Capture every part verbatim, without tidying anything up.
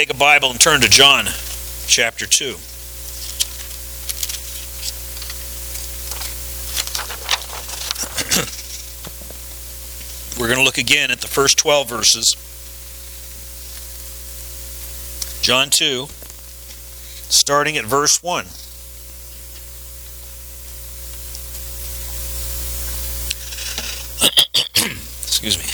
Take a Bible and turn to John chapter two. We're going to look again at the first twelve verses. John two, starting at verse one. Excuse me.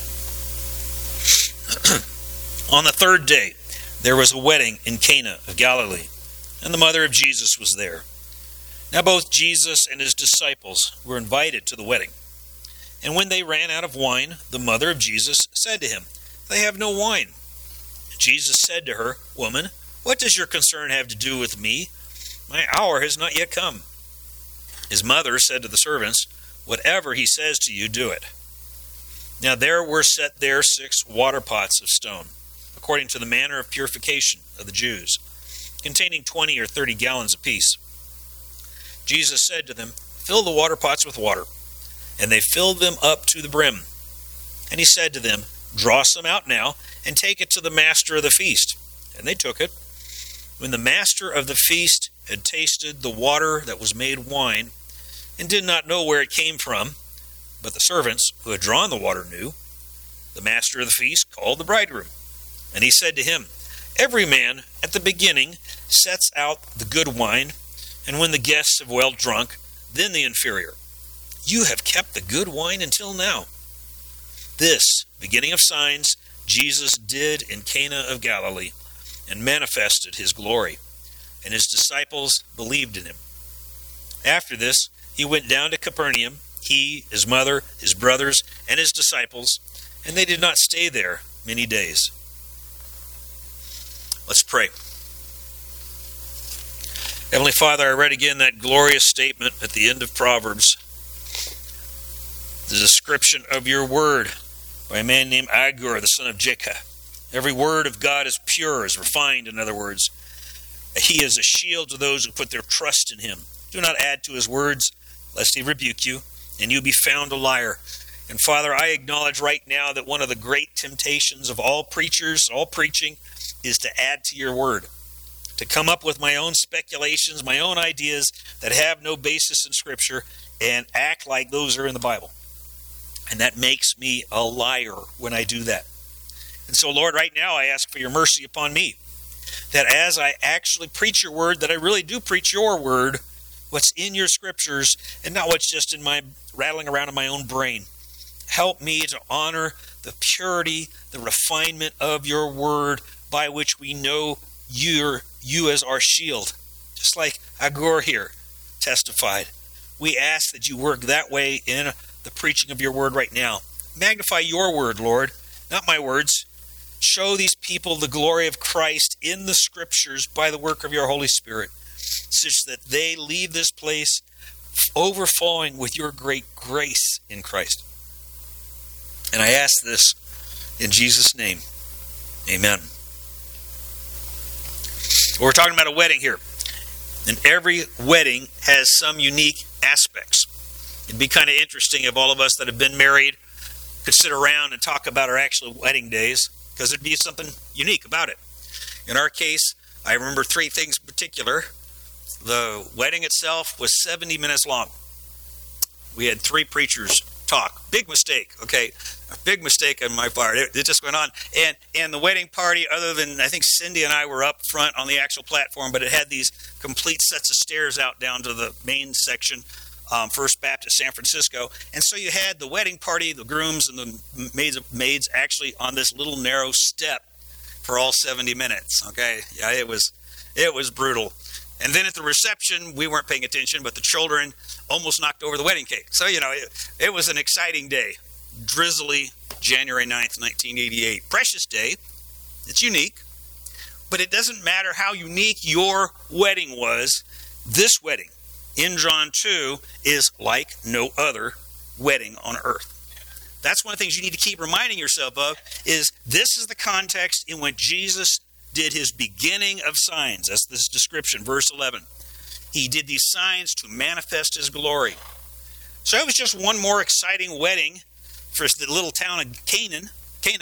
On the third day, there was a wedding in Cana of Galilee, and the mother of Jesus was there. Now both Jesus and his disciples were invited to the wedding. And when they ran out of wine, the mother of Jesus said to him, "They have no wine." Jesus said to her, "Woman, what does your concern have to do with me? My hour has not yet come." His mother said to the servants, "Whatever he says to you, do it." Now there were set there six water pots of stone, according to the manner of purification of the Jews, containing twenty or thirty gallons apiece. Jesus said to them, "Fill the water pots with water." And they filled them up to the brim. And he said to them, "Draw some out now, and take it to the master of the feast." And they took it. When the master of the feast had tasted the water that was made wine, and did not know where it came from, but the servants who had drawn the water knew, the master of the feast called the bridegroom. And he said to him, "Every man at the beginning sets out the good wine, and when the guests have well drunk, then the inferior. You have kept the good wine until now." This, beginning of signs, Jesus did in Cana of Galilee, and manifested his glory, and his disciples believed in him. After this, he went down to Capernaum, he, his mother, his brothers, and his disciples, and they did not stay there many days. Let's pray. Heavenly Father, I read again that glorious statement at the end of Proverbs, the description of your word by a man named Agur, the son of Jacob. Every word of God is pure, is refined, in other words. He is a shield to those who put their trust in him. Do not add to his words, lest he rebuke you, and you be found a liar. And Father, I acknowledge right now that one of the great temptations of all preachers, all preaching, is to add to your word, to come up with my own speculations, my own ideas that have no basis in Scripture, and act like those are in the Bible. And that makes me a liar when I do that. And so, Lord, right now I ask for your mercy upon me, that as I actually preach your word, that I really do preach your word, what's in your Scriptures, and not what's just in my rattling around in my own brain. Help me to honor the purity, the refinement of your word, by which we know you're, you as our shield. Just like Agur here testified. We ask that you work that way in the preaching of your word right now. Magnify your word, Lord, not my words. Show these people the glory of Christ in the Scriptures by the work of your Holy Spirit, such that they leave this place overflowing with your great grace in Christ. And I ask this in Jesus' name. Amen. We're talking about a wedding here. And every wedding has some unique aspects. It'd be kind of interesting if all of us that have been married could sit around and talk about our actual wedding days, because there'd be something unique about it. In our case, I remember three things in particular. The wedding itself was seventy minutes long. We had three preachers talk. Big mistake, okay? A big mistake on my part. It, it just went on. And and the wedding party, other than, I think Cindy and I were up front on the actual platform, but it had these complete sets of stairs out down to the main section, um, First Baptist San Francisco. And so you had the wedding party, the grooms and the maids, maids actually on this little narrow step for all seventy minutes, okay? Yeah, it was it was brutal. And then at the reception, we weren't paying attention, but the children almost knocked over the wedding cake. So, you know, it, it was an exciting day. Drizzly, January ninth, nineteen eighty-eight. Precious day. It's unique. But it doesn't matter how unique your wedding was. This wedding in John two is like no other wedding on earth. That's one of the things you need to keep reminding yourself of, is this is the context in which Jesus did his beginning of signs. That's this description, verse eleven. He did these signs to manifest his glory. So it was just one more exciting wedding for the little town of Canaan, Cana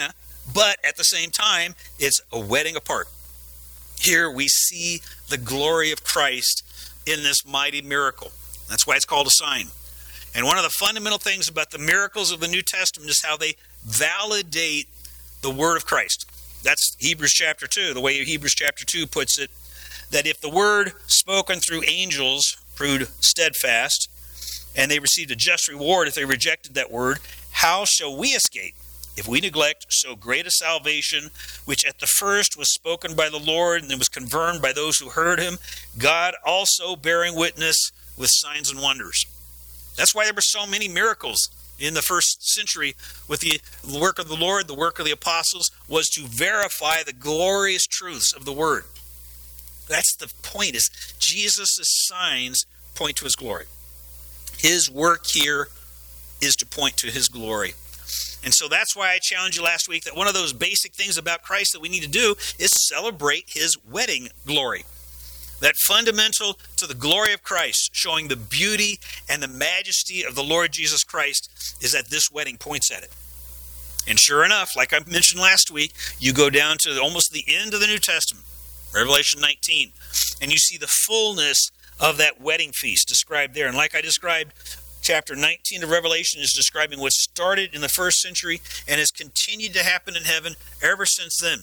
but at the same time, it's a wedding apart. Here we see the glory of Christ in this mighty miracle. That's why it's called a sign. And one of the fundamental things about the miracles of the New Testament is how they validate the word of Christ. That's Hebrews chapter two, the way Hebrews chapter two puts it, that if the word spoken through angels proved steadfast, and they received a just reward if they rejected that word, how shall we escape if we neglect so great a salvation, which at the first was spoken by the Lord and then was confirmed by those who heard him, God also bearing witness with signs and wonders? That's why there were so many miracles in the first century with the work of the Lord, the work of the apostles, was to verify the glorious truths of the word. That's the point, is Jesus' signs point to his glory. His work here is to point to his glory. And so that's why I challenged you last week that one of those basic things about Christ that we need to do is celebrate his wedding glory. That fundamental to the glory of Christ, showing the beauty and the majesty of the Lord Jesus Christ, is that this wedding points at it. And sure enough, like I mentioned last week, you go down to almost the end of the New Testament, Revelation nineteen, and you see the fullness of that wedding feast described there. And like I described, chapter nineteen of Revelation is describing what started in the first century and has continued to happen in heaven ever since then.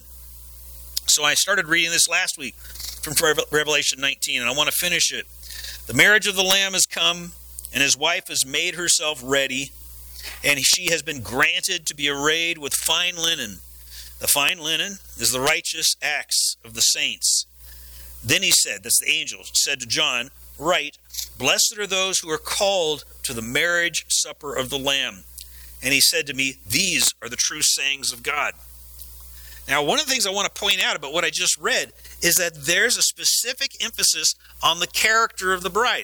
So I started reading this last week from Revelation nineteen, and I want to finish it. The marriage of the Lamb has come, and his wife has made herself ready, and she has been granted to be arrayed with fine linen. The fine linen is the righteous acts of the saints. Then he said, that's the angel, said to John, write, blessed are those who are called to the marriage supper of the Lamb. And he said to me, these are the true sayings of God. Now, one of the things I want to point out about what I just read is that there's a specific emphasis on the character of the bride.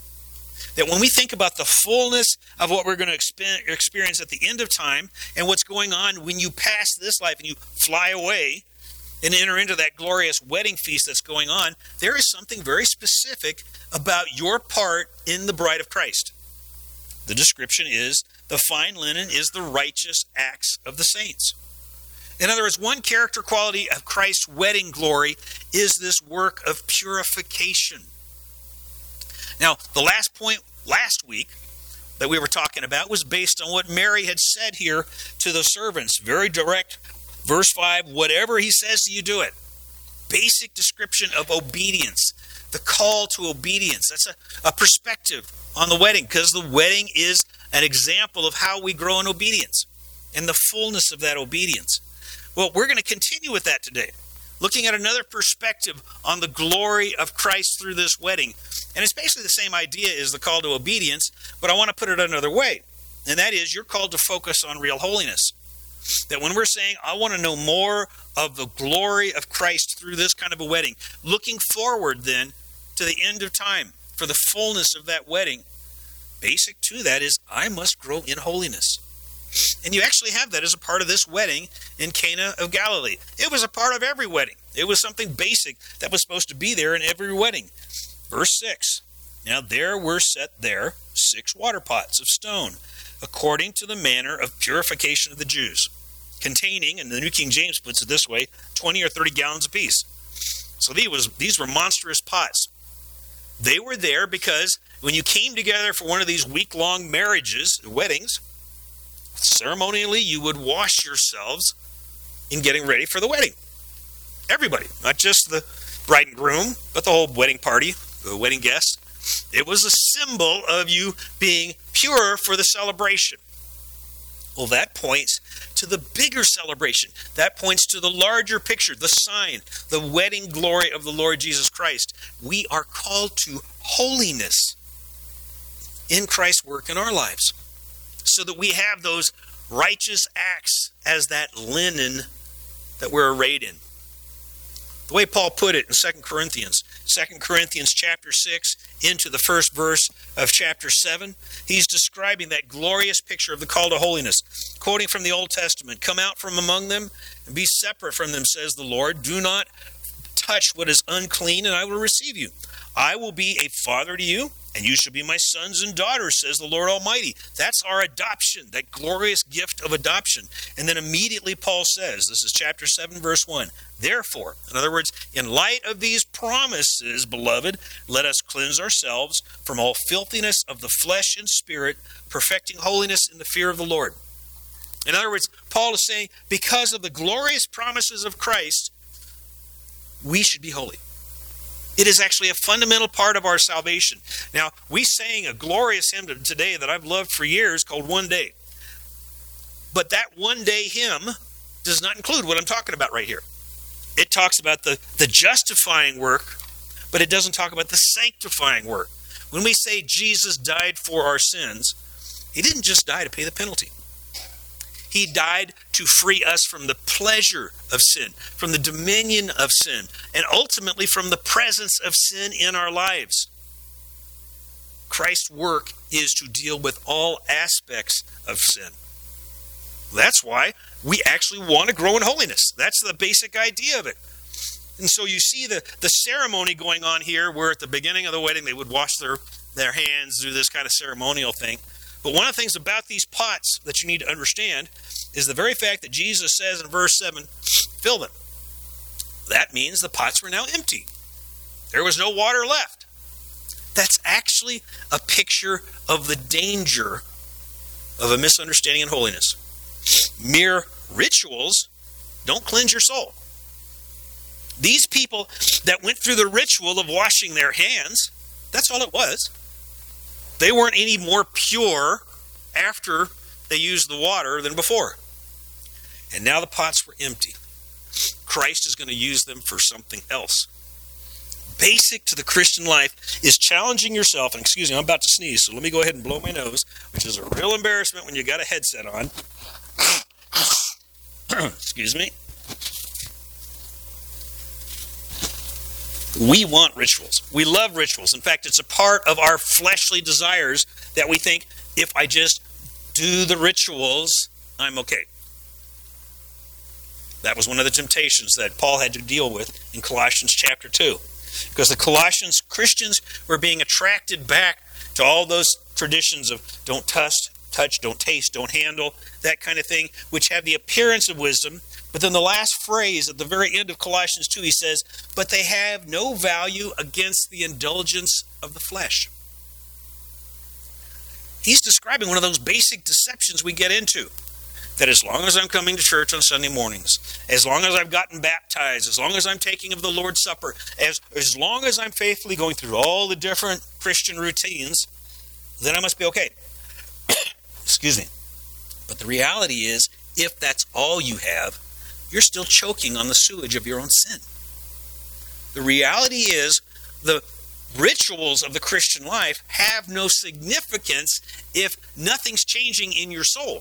That when we think about the fullness of what we're going to experience at the end of time and what's going on when you pass this life and you fly away and enter into that glorious wedding feast that's going on, there is something very specific about your part in the bride of Christ. The description is, the fine linen is the righteous acts of the saints. In other words, one character quality of Christ's wedding glory is this work of purification. Now, the last point last week that we were talking about was based on what Mary had said here to the servants. Very direct. Verse five, whatever he says to you, do it. Basic description of obedience. The call to obedience. That's a, a perspective on the wedding, because the wedding is an example of how we grow in obedience and the fullness of that obedience. Well, we're going to continue with that today, looking at another perspective on the glory of Christ through this wedding. And it's basically the same idea as the call to obedience, but I want to put it another way. And that is, you're called to focus on real holiness. That when we're saying, I want to know more of the glory of Christ through this kind of a wedding, looking forward then to the end of time for the fullness of that wedding, basic to that is, I must grow in holiness. And you actually have that as a part of this wedding in Cana of Galilee. It was a part of every wedding. It was something basic that was supposed to be there in every wedding. Verse six, now there were set there six water pots of stone, according to the manner of purification of the Jews, containing, and the New King James puts it this way, twenty or thirty gallons apiece. So these, was, these were monstrous pots. They were there because when you came together for one of these week-long marriages, weddings, ceremonially you would wash yourselves in getting ready for the wedding. Everybody, not just the bride and groom, but the whole wedding party, the wedding guests. It was a symbol of you being pure for the celebration. Well, that points to the bigger celebration. That points to the larger picture, the sign, the wedding glory of the Lord Jesus Christ. We are called to holiness in Christ's work in our lives, so that we have those righteous acts as that linen that we're arrayed in. The way Paul put it in Second Corinthians, Second Corinthians chapter six into the first verse of chapter seven, he's describing that glorious picture of the call to holiness. Quoting from the Old Testament, come out from among them and be separate from them, says the Lord. Do not touch what is unclean, and I will receive you. I will be a father to you, and you shall be my sons and daughters, says the Lord Almighty. That's our adoption, that glorious gift of adoption. And then immediately Paul says, this is chapter seven, verse one, therefore, in other words, in light of these promises, beloved, let us cleanse ourselves from all filthiness of the flesh and spirit, perfecting holiness in the fear of the Lord. In other words, Paul is saying, because of the glorious promises of Christ, we should be holy. It is actually a fundamental part of our salvation. Now, we sang a glorious hymn today that I've loved for years called One Day. But that one day hymn does not include what I'm talking about right here. It talks about the, the justifying work, but it doesn't talk about the sanctifying work. When we say Jesus died for our sins, he didn't just die to pay the penalty. He died to free us from the pleasure of sin, from the dominion of sin, and ultimately from the presence of sin in our lives. Christ's work is to deal with all aspects of sin. That's why we actually want to grow in holiness. That's the basic idea of it. And so you see the, the ceremony going on here, where at the beginning of the wedding they would wash their, their hands, do this kind of ceremonial thing. But one of the things about these pots that you need to understand is the very fact that Jesus says in verse seven, fill them. That means the pots were now empty. There was no water left. That's actually a picture of the danger of a misunderstanding in holiness. Mere rituals don't cleanse your soul. These people that went through the ritual of washing their hands, that's all it was. They weren't any more pure after they used the water than before. And now the pots were empty. Christ is going to use them for something else. Basic to the Christian life is challenging yourself, and excuse me, I'm about to sneeze, so let me go ahead and blow my nose, which is a real embarrassment when you got a headset on. Excuse me. We want rituals. We love rituals. In fact, it's a part of our fleshly desires that we think, if I just do the rituals, I'm okay. That was one of the temptations that Paul had to deal with in Colossians chapter two. Because the Colossians Christians were being attracted back to all those traditions of don't touch, touch, don't taste, don't handle, that kind of thing, which have the appearance of wisdom. But then the last phrase at the very end of Colossians two, he says, but they have no value against the indulgence of the flesh. He's describing one of those basic deceptions we get into. That as long as I'm coming to church on Sunday mornings, as long as I've gotten baptized, as long as I'm taking of the Lord's Supper, as, as long as I'm faithfully going through all the different Christian routines, then I must be okay. Excuse me. But the reality is, if that's all you have, you're still choking on the sewage of your own sin. The reality is, the rituals of the Christian life have no significance if nothing's changing in your soul.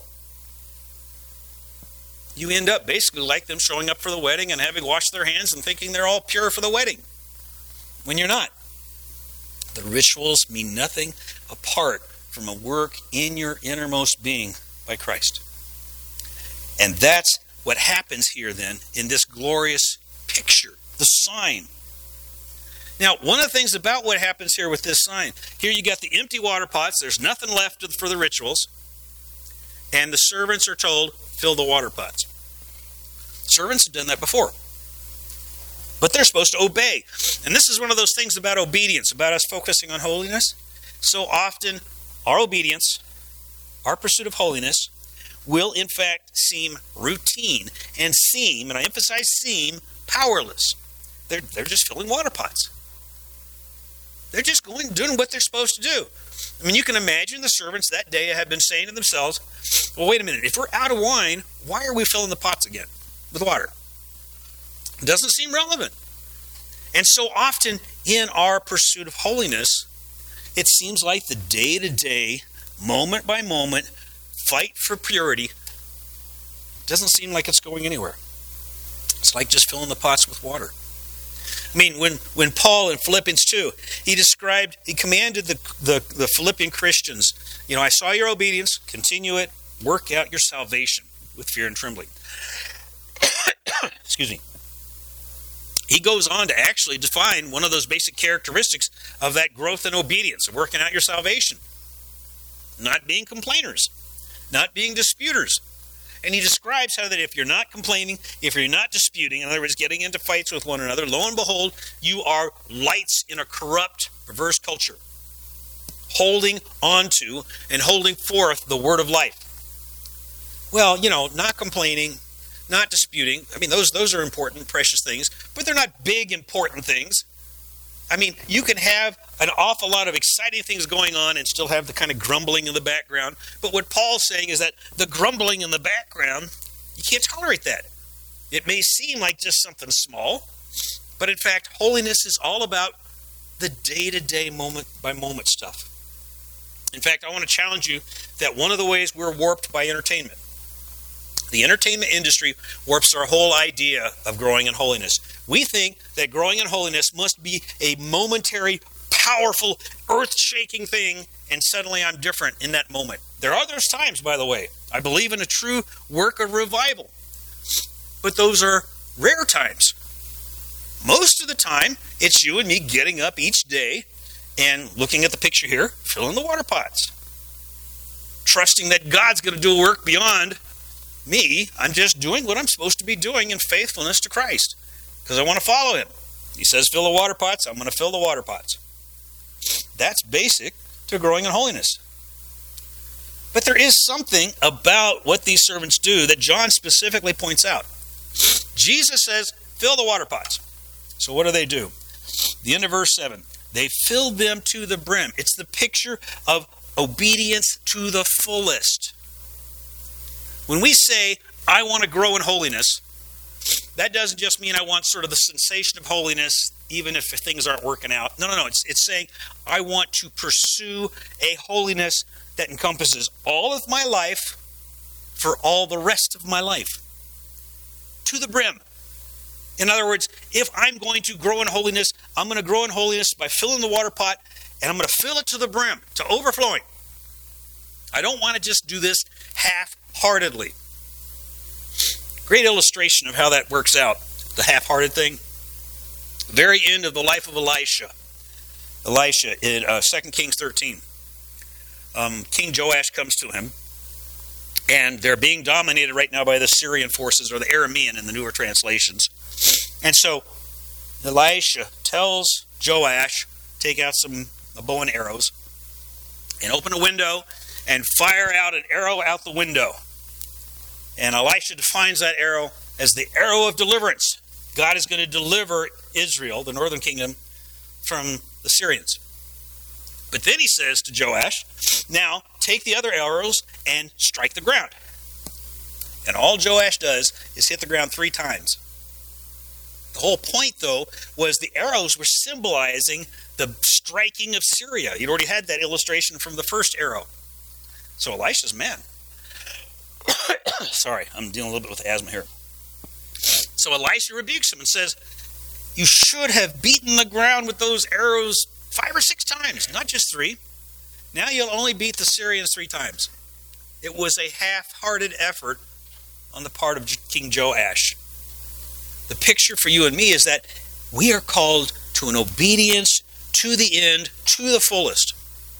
You end up basically like them showing up for the wedding and having washed their hands and thinking they're all pure for the wedding, when you're not. The rituals mean nothing apart from a work in your innermost being by Christ. And that's what happens here then in this glorious picture, the sign. Now, one of the things about what happens here with this sign, here you got the empty water pots, there's nothing left for the rituals, and the servants are told, fill the water pots. Servants have done that before. But they're supposed to obey. And this is one of those things about obedience, about us focusing on holiness. So often, our obedience, our pursuit of holiness, will in fact seem routine and seem, and I emphasize seem, powerless. They're, they're just filling water pots. They're just going doing what they're supposed to do. I mean, you can imagine the servants that day have been saying to themselves, well, wait a minute, if we're out of wine, why are we filling the pots again with water? It doesn't seem relevant. And so often in our pursuit of holiness, it seems like the day-to-day, moment-by-moment fight for purity doesn't seem like it's going anywhere. It's like just filling the pots with water. I mean, when, when Paul in Philippians two, he described, he commanded the, the, the Philippian Christians, you know, I saw your obedience, continue it, work out your salvation with fear and trembling. Excuse me. he goes on to actually define one of those basic characteristics of that growth and obedience, of working out your salvation. Not being complainers, not being disputers. And he describes how that if you're not complaining, if you're not disputing, in other words, getting into fights with one another, lo and behold, you are lights in a corrupt, perverse culture, holding on to and holding forth the word of life. Well, you know, not complaining, not disputing. I mean, those those are important, precious things, but they're not big, important things. I mean, you can have an awful lot of exciting things going on and still have the kind of grumbling in the background. But what Paul's saying is that the grumbling in the background, you can't tolerate that. It may seem like just something small, but in fact, holiness is all about the day-to-day, moment-by-moment stuff. In fact, I want to challenge you that one of the ways we're warped by entertainment, the entertainment industry warps our whole idea of growing in holiness. We think that growing in holiness must be a momentary, powerful, earth-shaking thing, and suddenly I'm different in that moment. There are those times, by the way. I believe in a true work of revival. But those are rare times. Most of the time, it's you and me getting up each day and looking at the picture here, filling the water pots. Trusting that God's going to do a work beyond me. I'm just doing what I'm supposed to be doing in faithfulness to Christ because I want to follow him. He says fill the water pots, I'm going to fill the water pots. That's basic to growing in holiness. But there is something about what these servants do that John specifically points out. Jesus says fill the water pots. So what do they do? The end of verse seven. They filled them to the brim. It's the picture of obedience to the fullest. When we say, I want to grow in holiness, that doesn't just mean I want sort of the sensation of holiness, even if things aren't working out. No, no, no. It's, it's saying, I want to pursue a holiness that encompasses all of my life for all the rest of my life. To the brim. In other words, if I'm going to grow in holiness, I'm going to grow in holiness by filling the water pot, and I'm going to fill it to the brim, to overflowing. I don't want to just do this half-heartedly. Great illustration of how that works out, the half-hearted thing. Very end of the life of Elisha. Elisha in uh, Second Kings thirteen. Um, King Joash comes to him, and they're being dominated right now by the Syrian forces, or the Aramean in the newer translations. And so Elisha tells Joash, take out some a bow and arrows, and open a window, and fire out an arrow out the window. And Elisha defines that arrow as the arrow of deliverance. God is going to deliver Israel, the northern kingdom, from the Syrians. But then he says to Joash, now take the other arrows and strike the ground. And all Joash does is hit the ground three times. The whole point, though, was the arrows were symbolizing the striking of Syria. You'd already had that illustration from the first arrow. So Elisha's mad. Sorry, I'm dealing a little bit with asthma here. So Elisha rebukes him and says, you should have beaten the ground with those arrows five or six times, not just three. Now you'll only beat the Syrians three times. It was a half-hearted effort on the part of King Joash. The picture for you and me is that we are called to an obedience to the end, to the fullest.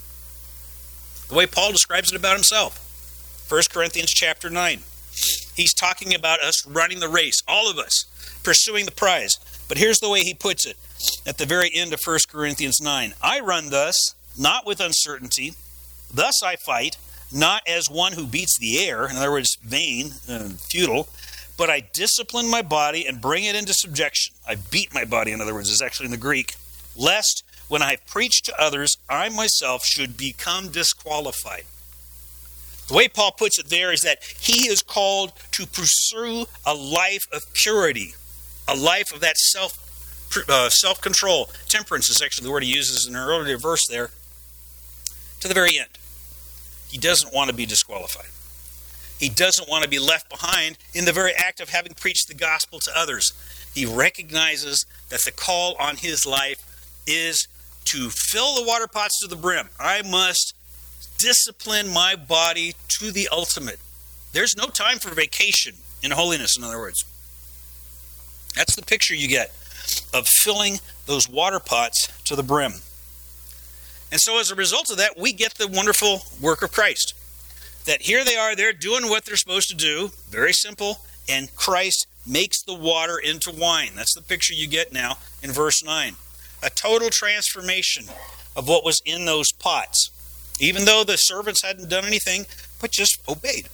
The way Paul describes it about himself. First Corinthians chapter nine. He's talking about us running the race, all of us, pursuing the prize. But here's the way he puts it at the very end of First Corinthians nine. I run thus, not with uncertainty. Thus I fight, not as one who beats the air, in other words, vain and futile, but I discipline my body and bring it into subjection. I beat my body, in other words, is actually in the Greek, lest when I preach to others, I myself should become disqualified. The way Paul puts it there is that he is called to pursue a life of purity, a life of that self, uh, self-control. Temperance is actually the word he uses in an earlier verse there, to the very end. He doesn't want to be disqualified. He doesn't want to be left behind in the very act of having preached the gospel to others. He recognizes that the call on his life is to fill the water pots to the brim. I must discipline my body to the ultimate. There's no time for vacation in holiness, in other words. That's the picture you get. of filling those water pots to the brim. And so as a result of that, we get the wonderful work of Christ. That here they are, they're doing what they're supposed to do, very simple, and Christ makes the water into wine. That's the picture you get now in verse nine. A total transformation of what was in those pots, even though the servants hadn't done anything, but just obeyed.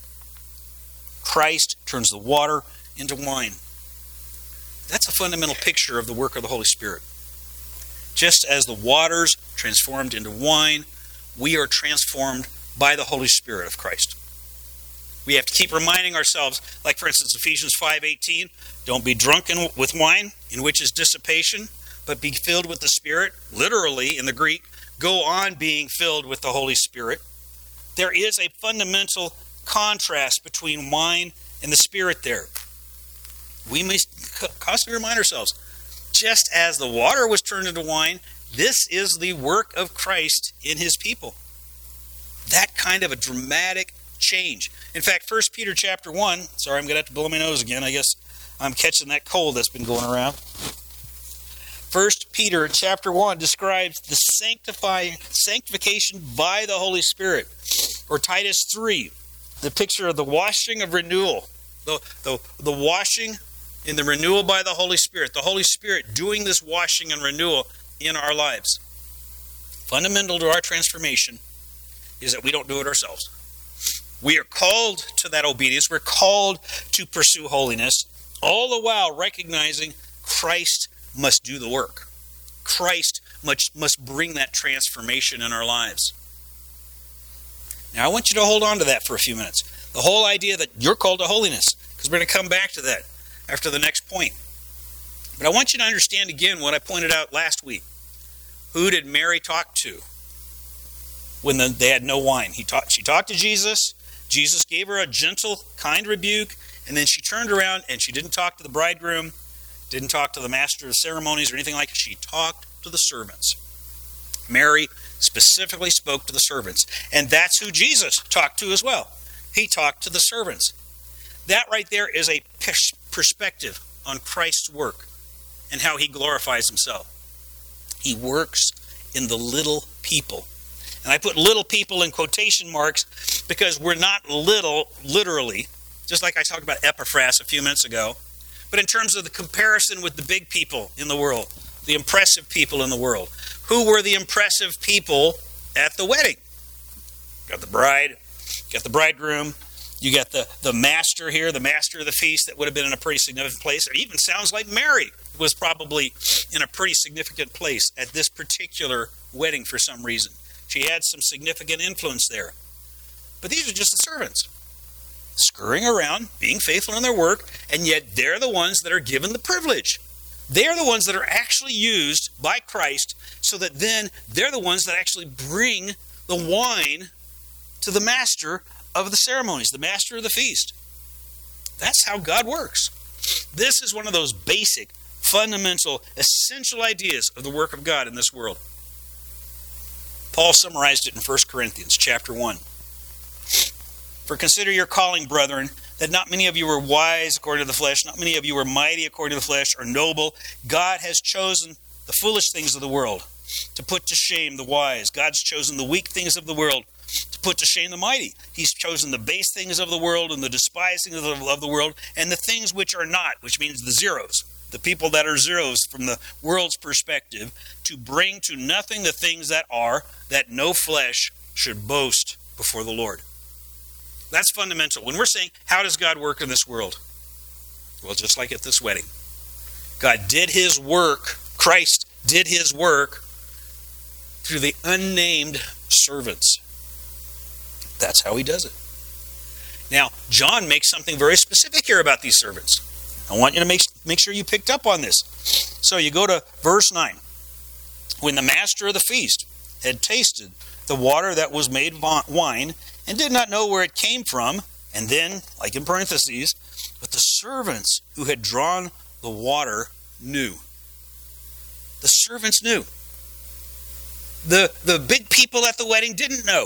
Christ turns the water into wine. That's a fundamental picture of the work of the Holy Spirit. Just as the waters transformed into wine, we are transformed by the Holy Spirit of Christ. We have to keep reminding ourselves, like for instance Ephesians five eighteen, don't be drunken with wine, in which is dissipation, but be filled with the Spirit. Literally, in the Greek, go on being filled with the Holy Spirit. There is a fundamental contrast between wine and the Spirit there. We must constantly remind ourselves, just as the water was turned into wine, this is the work of Christ in his people. That kind of a dramatic change. In fact, First Peter chapter one, sorry, I'm going to have to blow my nose again. I guess I'm catching that cold that's been going around. First Peter chapter one describes the sanctifying sanctification by the Holy Spirit. Or Titus three, the picture of the washing of renewal. The, the, the washing in the renewal by the Holy Spirit. The Holy Spirit doing this washing and renewal in our lives. Fundamental to our transformation is that we don't do it ourselves. We are called to that obedience. We're called to pursue holiness, all the while recognizing Christ must do the work. Christ must, must bring that transformation in our lives. Now, I want you to hold on to that for a few minutes. The whole idea that you're called to holiness, because we're going to come back to that after the next point. But I want you to understand again what I pointed out last week. Who did Mary talk to when the, they had no wine? He talked, she talked to Jesus. Jesus gave her a gentle, kind rebuke, and then she turned around and she didn't talk to the bridegroom, didn't talk to the master of ceremonies or anything like that. She talked to the servants. Mary specifically spoke to the servants. And that's who Jesus talked to as well. He talked to the servants. That right there is a perspective on Christ's work and how he glorifies himself. He works in the little people. And I put little people in quotation marks because we're not little, literally, just like I talked about Epaphras a few minutes ago, but in terms of the comparison with the big people in the world, the impressive people in the world. Who were the impressive people at the wedding? You got the bride, you got the bridegroom, you got the, the master here, the master of the feast that would have been in a pretty significant place. It even sounds like Mary was probably in a pretty significant place at this particular wedding for some reason. She had some significant influence there. But these are just the servants, scurrying around, being faithful in their work, and yet they're the ones that are given the privilege. They're the ones that are actually used by Christ so that then they're the ones that actually bring the wine to the master of the ceremonies, the master of the feast. That's how God works. This is one of those basic, fundamental, essential ideas of the work of God in this world. Paul summarized it in First Corinthians chapter one. For consider your calling, brethren, that not many of you were wise according to the flesh, not many of you were mighty according to the flesh, or noble. God has chosen the foolish things of the world to put to shame the wise. God's chosen the weak things of the world to put to shame the mighty. He's chosen the base things of the world and the despised things of the world and the things which are not, which means the zeros, the people that are zeros from the world's perspective, to bring to nothing the things that are, that no flesh should boast before the Lord. That's fundamental. When we're saying, how does God work in this world? Well, just like at this wedding. God did his work, Christ did his work through the unnamed servants. That's how he does it. Now, John makes something very specific here about these servants. I want you to make, make sure you picked up on this. So you go to verse nine. When the master of the feast had tasted the water that was made wine, and did not know where it came from, and then, like in parentheses, but the servants who had drawn the water knew. The servants knew. The, the big people at the wedding didn't know.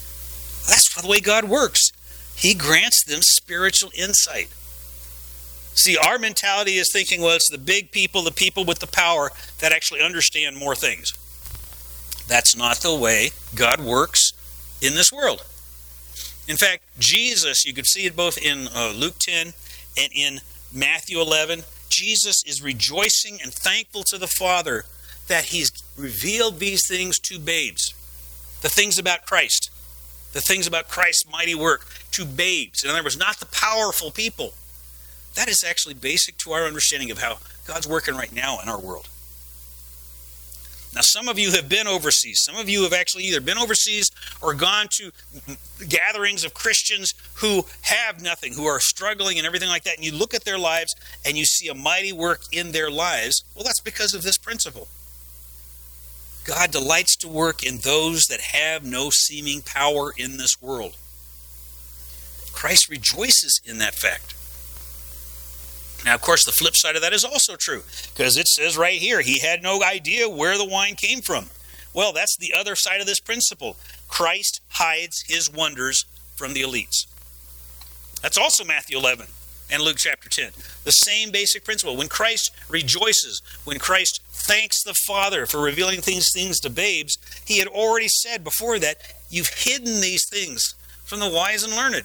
That's the way God works. He grants them spiritual insight. See, our mentality is thinking, well, it's the big people, the people with the power that actually understand more things. That's not the way God works in this world. In fact, Jesus, you could see it both in uh, Luke ten and in Matthew eleven. Jesus is rejoicing and thankful to the Father that he's revealed these things to babes. The things about Christ. The things about Christ's mighty work to babes. In other words, not the powerful people. That is actually basic to our understanding of how God's working right now in our world. Now, some of you have been overseas. Some of you have actually either been overseas or gone to gatherings of Christians who have nothing, who are struggling and everything like that. And you look at their lives and you see a mighty work in their lives. Well, that's because of this principle. God delights to work in those that have no seeming power in this world. Christ rejoices in that fact. Now, of course, the flip side of that is also true, because it says right here, he had no idea where the wine came from. Well, that's the other side of this principle. Christ hides his wonders from the elites. That's also Matthew eleven and Luke chapter ten. The same basic principle. When Christ rejoices, when Christ thanks the Father for revealing these things to babes, he had already said before that, you've hidden these things from the wise and learned.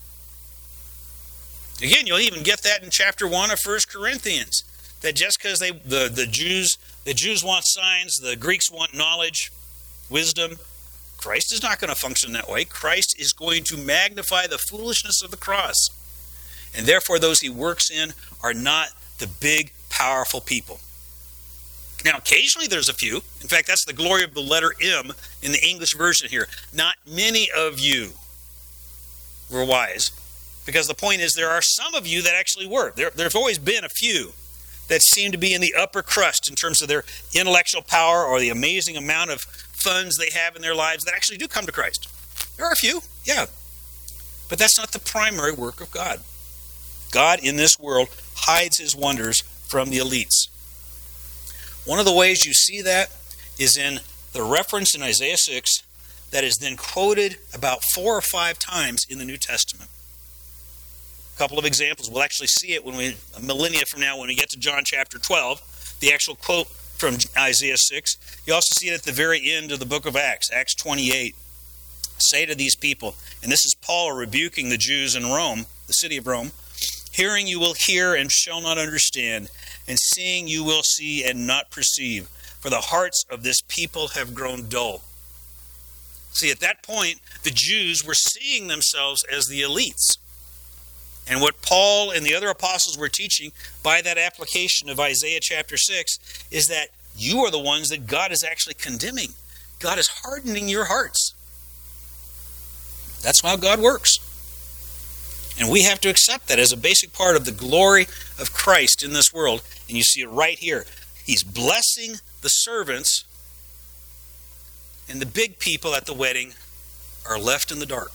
Again, you'll even get that in chapter one of First Corinthians. That just because they the, the Jews the Jews want signs, the Greeks want knowledge, wisdom, Christ is not going to function that way. Christ is going to magnify the foolishness of the cross. And therefore those he works in are not the big, powerful people. Now, occasionally there's a few. In fact, that's the glory of the letter M in the English version here. Not many of you were wise. Because the point is, there are some of you that actually were. There, there's always been a few that seem to be in the upper crust in terms of their intellectual power or the amazing amount of funds they have in their lives that actually do come to Christ. There are a few, yeah. But that's not the primary work of God. God in this world hides his wonders from the elites. One of the ways you see that is in the reference in Isaiah six that is then quoted about four or five times in the New Testament. Couple of examples. We'll actually see it when we, a millennia from now, when we get to John chapter twelve, the actual quote from Isaiah six. You also see it at the very end of the book of Acts, Acts twenty-eight. Say to these people, and this is Paul rebuking the Jews in Rome, the city of Rome, hearing you will hear and shall not understand, and seeing you will see and not perceive, for the hearts of this people have grown dull. See, at that point, the Jews were seeing themselves as the elites. And what Paul and the other apostles were teaching by that application of Isaiah chapter six is that you are the ones that God is actually condemning. God is hardening your hearts. That's how God works. And we have to accept that as a basic part of the glory of Christ in this world. And you see it right here. He's blessing the servants, and the big people at the wedding are left in the dark.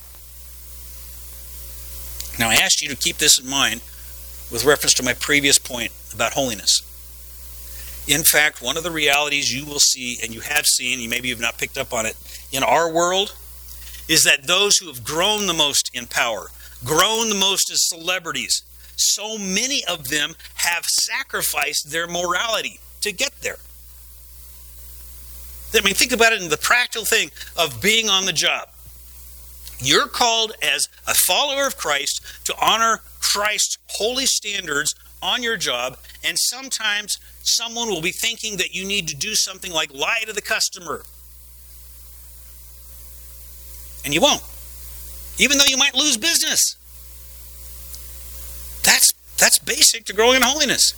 Now, I asked you to keep this in mind with reference to my previous point about holiness. In fact, one of the realities you will see, and you have seen, you maybe you've not picked up on it, in our world, is that those who have grown the most in power, grown the most as celebrities, so many of them have sacrificed their morality to get there. I mean, think about it in the practical thing of being on the job. You're called as a follower of Christ to honor Christ's holy standards on your job, and sometimes someone will be thinking that you need to do something like lie to the customer. And you won't, even though you might lose business. That's, that's basic to growing in holiness.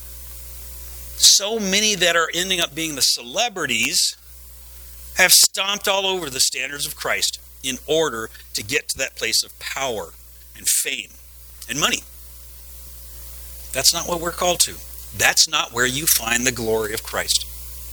So many that are ending up being the celebrities have stomped all over the standards of Christ in order to get to that place of power and fame and money. That's not what we're called to. That's not where you find the glory of Christ.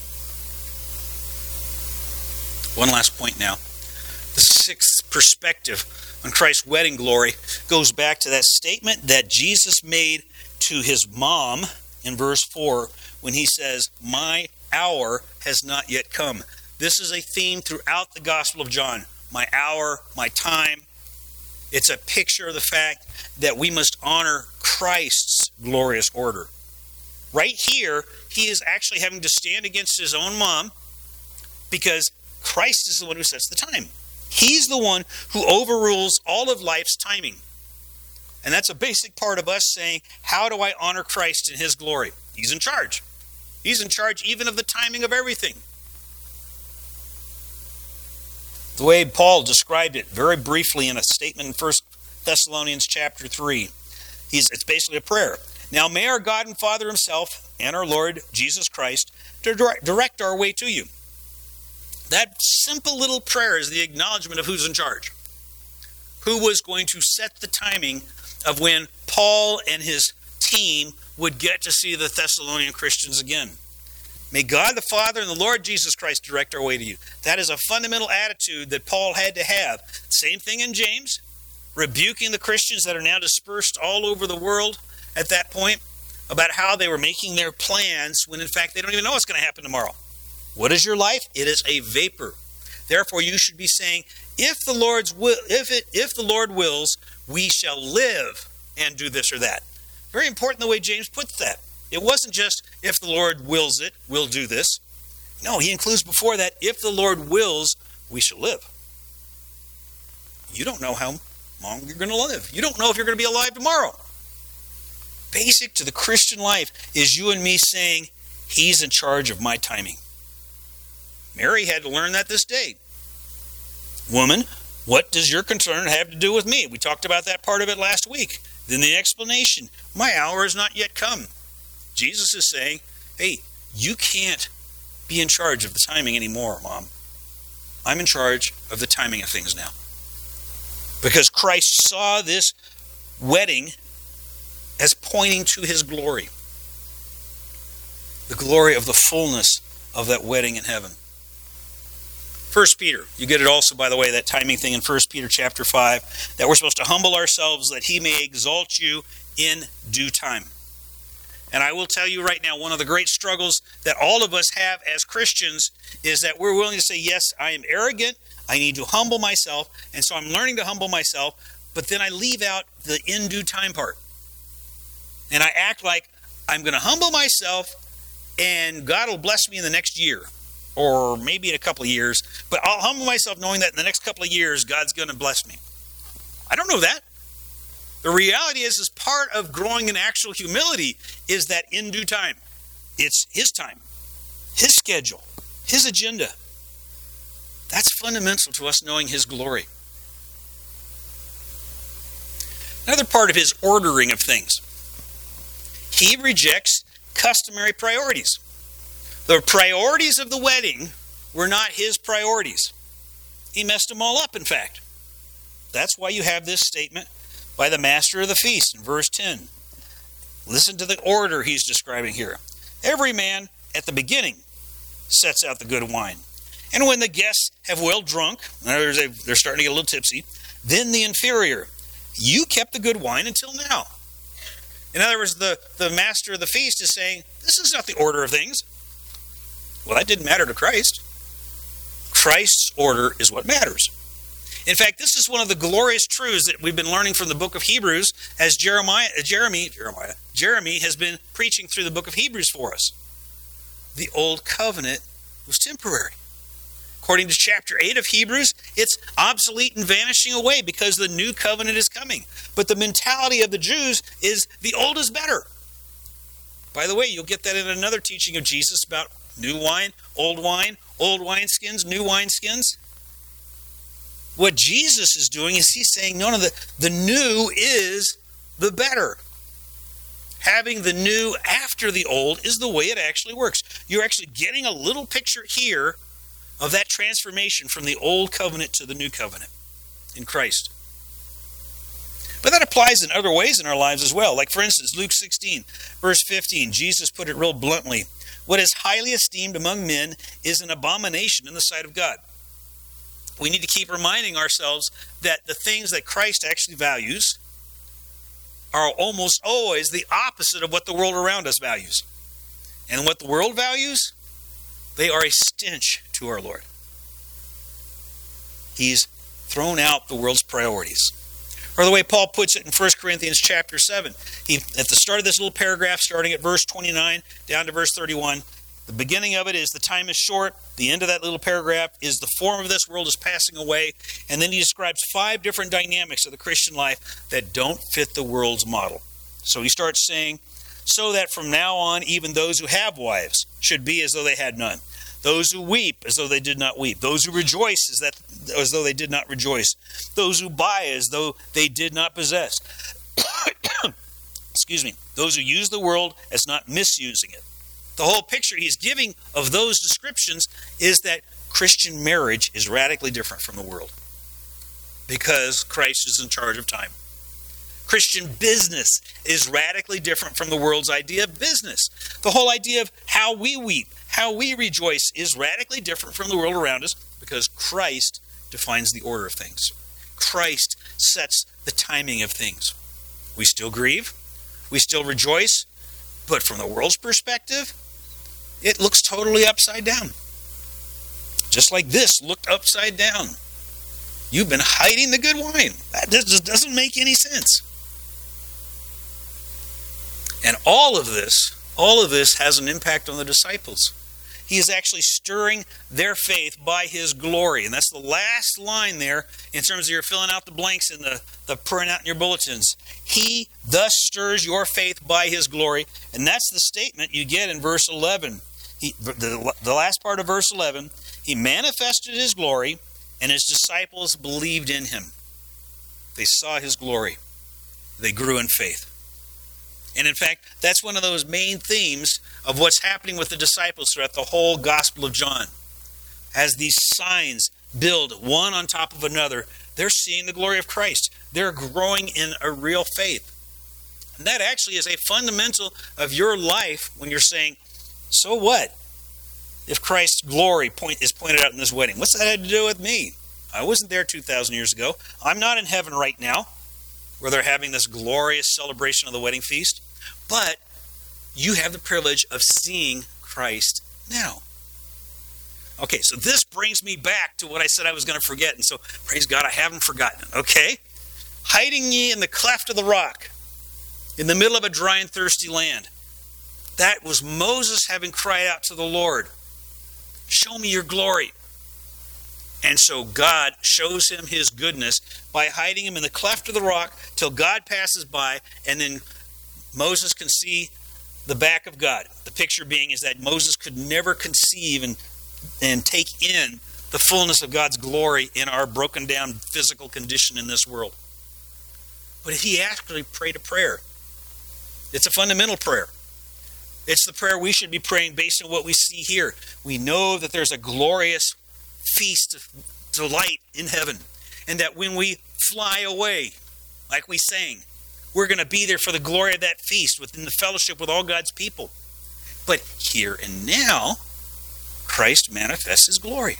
One last point now. The sixth perspective on Christ's wedding glory goes back to that statement that Jesus made to his mom in verse four when he says, "My hour has not yet come." This is a theme throughout the Gospel of John. My hour, my time. It's a picture of the fact that we must honor Christ's glorious order. Right here, he is actually having to stand against his own mom because Christ is the one who sets the time. He's the one who overrules all of life's timing. And that's a basic part of us saying, how do I honor Christ in his glory? He's in charge. He's in charge even of the timing of everything. The way Paul described it very briefly in a statement in First Thessalonians chapter three. He's, it's basically a prayer. Now may our God and Father himself and our Lord Jesus Christ direct our way to you. That simple little prayer is the acknowledgement of who's in charge. Who was going to set the timing of when Paul and his team would get to see the Thessalonian Christians again. May God the Father and the Lord Jesus Christ direct our way to you. That is a fundamental attitude that Paul had to have. Same thing in James, rebuking the Christians that are now dispersed all over the world at that point about how they were making their plans when in fact they don't even know what's going to happen tomorrow. What is your life? It is a vapor. Therefore you should be saying, if the Lord's will, if it if the Lord wills, we shall live and do this or that. Very important the way James puts that. It wasn't just if the Lord wills it, we'll do this. No, he includes before that, if the Lord wills, we shall live. You don't know how long you're going to live. You don't know if you're going to be alive tomorrow. Basic to the Christian life is you and me saying, he's in charge of my timing. Mary had to learn that this day. Woman, what does your concern have to do with me? We talked about that part of it last week. Then the explanation, my hour has not yet come. Jesus is saying, hey, you can't be in charge of the timing anymore, Mom. I'm in charge of the timing of things now. Because Christ saw this wedding as pointing to his glory. The glory of the fullness of that wedding in heaven. First Peter, you get it also, by the way, that timing thing in First Peter chapter five, that we're supposed to humble ourselves that he may exalt you in due time. And I will tell you right now, one of the great struggles that all of us have as Christians is that we're willing to say, yes, I am arrogant, I need to humble myself, and so I'm learning to humble myself, but then I leave out the in due time part. And I act like I'm going to humble myself and God will bless me in the next year. Or maybe in a couple of years. But I'll humble myself knowing that in the next couple of years, God's going to bless me. I don't know that. The reality is, is part of growing in actual humility is that in due time. It's his time, his schedule, his agenda. That's fundamental to us knowing his glory. Another part of his ordering of things. He rejects customary priorities. The priorities of the wedding were not his priorities. He messed them all up, in fact. That's why you have this statement by the master of the feast in verse ten. Listen to the order he's describing here. Every man at the beginning sets out the good wine. And when the guests have well drunk, in other words, they're starting to get a little tipsy, then the inferior. You kept the good wine until now. In other words, the, the master of the feast is saying, this is not the order of things. Well, that didn't matter to Christ. Christ's order is what matters. In fact, this is one of the glorious truths that we've been learning from the book of Hebrews as Jeremiah, Jeremy, Jeremiah, Jeremy has been preaching through the book of Hebrews for us. The old covenant was temporary. According to chapter eight of Hebrews, it's obsolete and vanishing away because the new covenant is coming. But the mentality of the Jews is the old is better. By the way, you'll get that in another teaching of Jesus about new wine, old wine, old wineskins, new wineskins. What Jesus is doing is he's saying, no, no, the, the new is the better. Having the new after the old is the way it actually works. You're actually getting a little picture here of that transformation from the old covenant to the new covenant in Christ. But that applies in other ways in our lives as well. Like, for instance, Luke sixteen, verse fifteen, Jesus put it real bluntly. What is highly esteemed among men is an abomination in the sight of God. We need to keep reminding ourselves that the things that Christ actually values are almost always the opposite of what the world around us values. And what the world values, they are a stench to our Lord. He's thrown out the world's priorities. Or the way Paul puts it in First Corinthians chapter seven. He, at the start of this little paragraph, starting at verse twenty-nine down to verse thirty-one, the beginning of it is the time is short. The end of that little paragraph is the form of this world is passing away. And then he describes five different dynamics of the Christian life that don't fit the world's model. So he starts saying, so that from now on, even those who have wives should be as though they had none. Those who weep as though they did not weep. Those who rejoice as, that, as though they did not rejoice. Those who buy as though they did not possess. Excuse me. Those who use the world as not misusing it. The whole picture he's giving of those descriptions is that Christian marriage is radically different from the world because Christ is in charge of time. Christian business is radically different from the world's idea of business. The whole idea of how we weep, how we rejoice is radically different from the world around us because Christ defines the order of things. Christ sets the timing of things. We still grieve, we still rejoice, but from the world's perspective, it looks totally upside down. Just like this looked upside down. You've been hiding the good wine. That just doesn't make any sense. And all of this, all of this has an impact on the disciples. He is actually stirring their faith by his glory. And that's the last line there in terms of your filling out the blanks in the, the printout in your bulletins. He thus stirs your faith by his glory. And that's the statement you get in verse eleven. He, the, the last part of verse eleven, he manifested his glory and his disciples believed in him. They saw his glory. They grew in faith. And in fact, that's one of those main themes of what's happening with the disciples throughout the whole Gospel of John. As these signs build one on top of another, they're seeing the glory of Christ. They're growing in a real faith. And that actually is a fundamental of your life when you're saying, so what if Christ's glory point is pointed out in this wedding? What's that had to do with me? I wasn't there two thousand years ago. I'm not in heaven right now, where they're having this glorious celebration of the wedding feast. But you have the privilege of seeing Christ now. Okay, so this brings me back to what I said I was going to forget. And so, praise God, I haven't forgotten it. Okay? Hiding ye in the cleft of the rock, in the middle of a dry and thirsty land. That was Moses having cried out to the Lord, show me your glory. And so God shows him his goodness by hiding him in the cleft of the rock till God passes by, and then Moses can see the back of God. The picture being is that Moses could never conceive and, and take in the fullness of God's glory in our broken down physical condition in this world. But he actually prayed a prayer. It's a fundamental prayer. It's the prayer we should be praying based on what we see here. We know that there's a glorious feast of delight in heaven. And that when we fly away, like we sang, we're going to be there for the glory of that feast within the fellowship with all God's people. But here and now, Christ manifests his glory.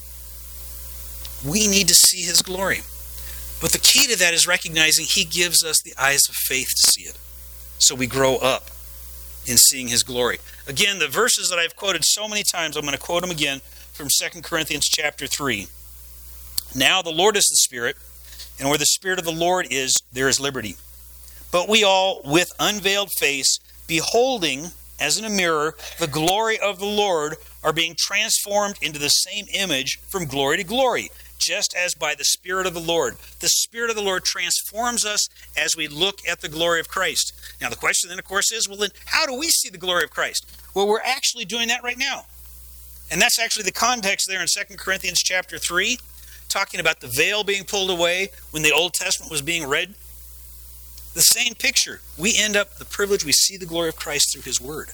We need to see his glory. But the key to that is recognizing he gives us the eyes of faith to see it. So we grow up in seeing his glory. Again, the verses that I've quoted so many times, I'm going to quote them again from Second Corinthians chapter three. Now the Lord is the Spirit, and where the Spirit of the Lord is, there is liberty. But we all, with unveiled face, beholding as in a mirror the glory of the Lord, are being transformed into the same image from glory to glory, just as by the Spirit of the Lord. The Spirit of the Lord transforms us as we look at the glory of Christ. Now the question then, of course, is, well then, how do we see the glory of Christ? Well, we're actually doing that right now. And that's actually the context there in Second Corinthians chapter three, talking about the veil being pulled away when the Old Testament was being read. The same picture. We end up the privilege, we see the glory of Christ through his word.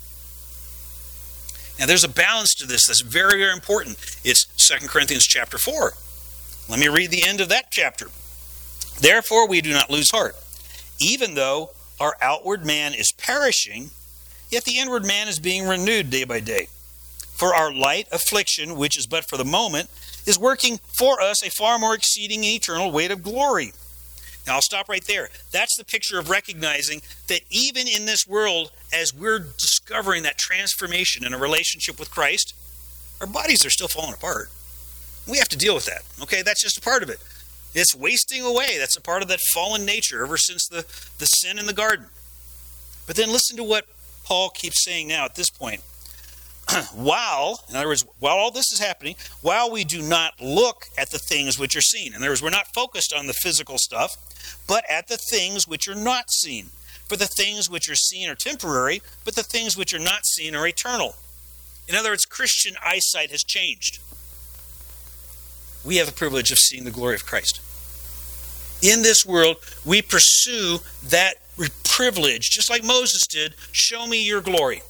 Now there's a balance to this that's very, very important. It's Second Corinthians chapter four. Let me read the end of that chapter. Therefore we do not lose heart. Even though our outward man is perishing, yet the inward man is being renewed day by day. For our light affliction, which is but for the moment, is working for us a far more exceeding and eternal weight of glory. Now I'll stop right there. That's the picture of recognizing that even in this world, as we're discovering that transformation in a relationship with Christ, our bodies are still falling apart. We have to deal with that. Okay, that's just a part of it. It's wasting away. That's a part of that fallen nature ever since the, the sin in the garden. But then listen to what Paul keeps saying now at this point. While, in other words, while all this is happening, while we do not look at the things which are seen. In other words, we're not focused on the physical stuff, but at the things which are not seen. For the things which are seen are temporary, but the things which are not seen are eternal. In other words, Christian eyesight has changed. We have the privilege of seeing the glory of Christ. In this world, we pursue that privilege, just like Moses did. Show me your glory.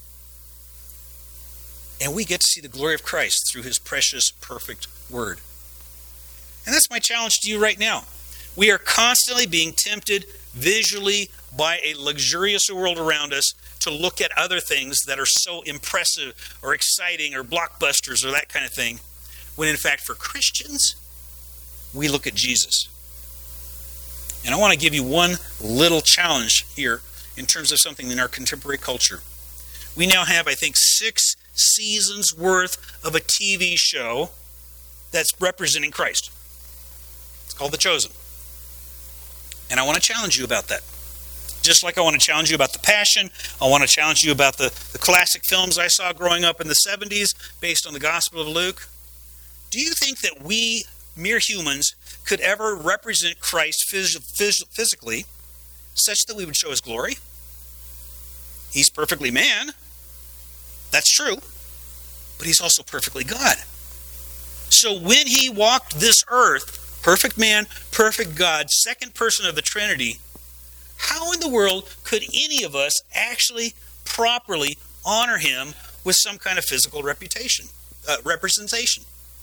And we get to see the glory of Christ through his precious, perfect word. And that's my challenge to you right now. We are constantly being tempted visually by a luxurious world around us to look at other things that are so impressive or exciting or blockbusters or that kind of thing, when in fact for Christians, we look at Jesus. And I want to give you one little challenge here in terms of something in our contemporary culture. We now have, I think, six seasons worth of a T V show that's representing Christ. It's called The Chosen. And I want to challenge you about that. Just like I want to challenge you about The Passion, I want to challenge you about the, the classic films I saw growing up in the seventies based on the Gospel of Luke. Do you think that we, mere humans, could ever represent Christ phys- phys- physically such that we would show his glory? He's perfectly man. That's true. But he's also perfectly God. So when he walked this earth, perfect man, perfect God, second person of the Trinity, how in the world could any of us actually properly honor him with some kind of physical reputation, uh, representation?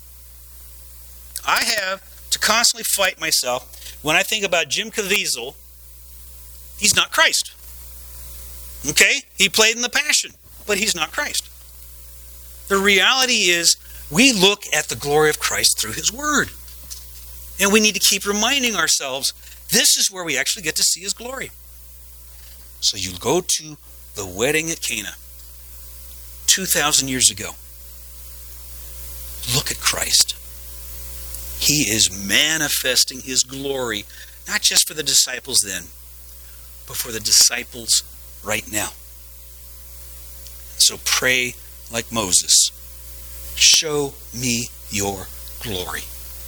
I have to constantly fight myself when I think about Jim Caviezel. He's not Christ. Okay? He played in The Passion, but he's not Christ. The reality is we look at the glory of Christ through his word. And we need to keep reminding ourselves this is where we actually get to see his glory. So you go to the wedding at Cana two thousand years ago. Look at Christ. He is manifesting his glory, not just for the disciples then, but for the disciples right now. So pray like Moses. Show me your glory.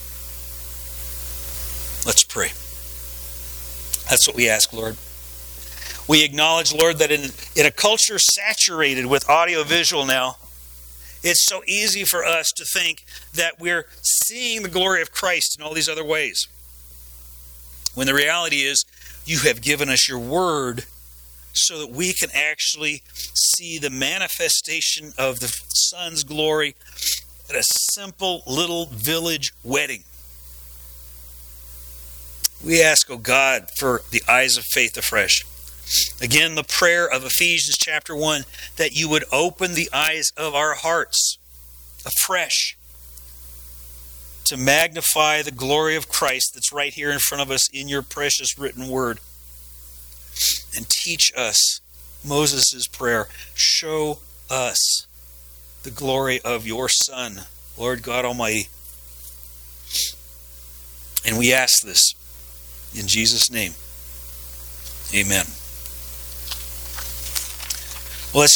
Let's pray. That's what we ask, Lord. We acknowledge, Lord, that in, in a culture saturated with audiovisual now, it's so easy for us to think that we're seeing the glory of Christ in all these other ways. When the reality is, you have given us your word so that we can actually see the manifestation of the Son's glory at a simple little village wedding. We ask, oh God, for the eyes of faith afresh. Again, the prayer of Ephesians chapter one, that you would open the eyes of our hearts afresh to magnify the glory of Christ that's right here in front of us in your precious written word. And teach us Moses' prayer. Show us the glory of your Son, Lord God Almighty. And we ask this in Jesus' name. Amen.